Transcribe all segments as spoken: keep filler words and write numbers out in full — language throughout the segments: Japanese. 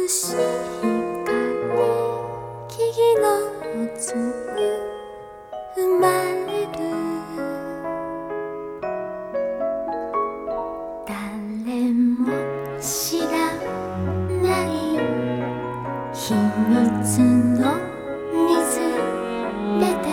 しい光木々の渦に生まれる誰も知らない秘密の水辺で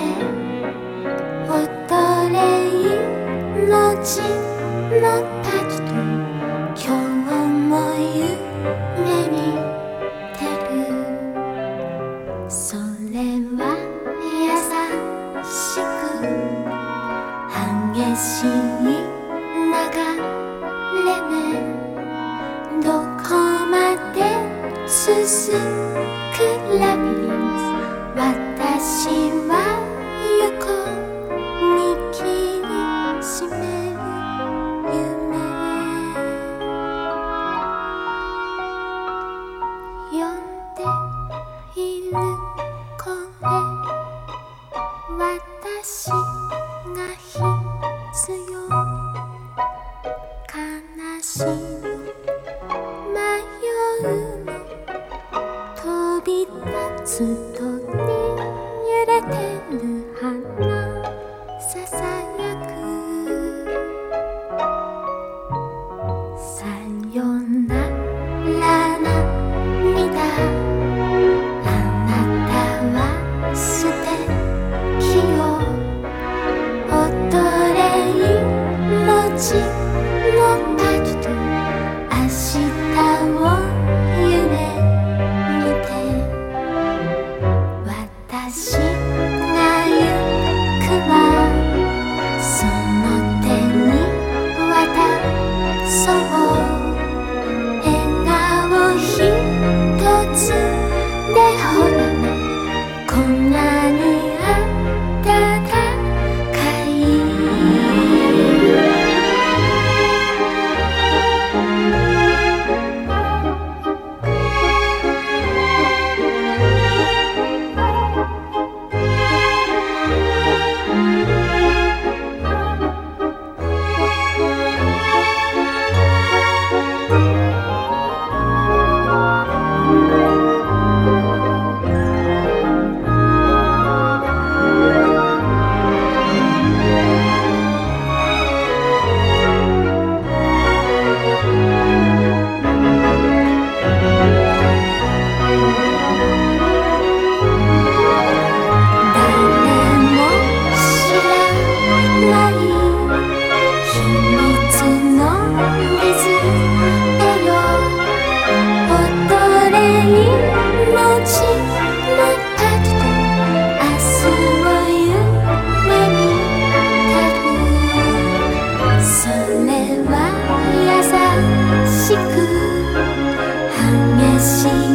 踊れ命のパキと今日も夢見てるそれは優しく激しい流れねどこまで続くラビリンス私は横に切りしめる夢呼んでいるこれ私が必要悲しみ迷うの飛び立つ鳥揺れてる花ささやくさよなら涙あなたは素敵よ踊れ命のパキと明日を夢見て私が行くわその手に渡そう笑顔ひとつでほらねこんなに暖かいしく激しい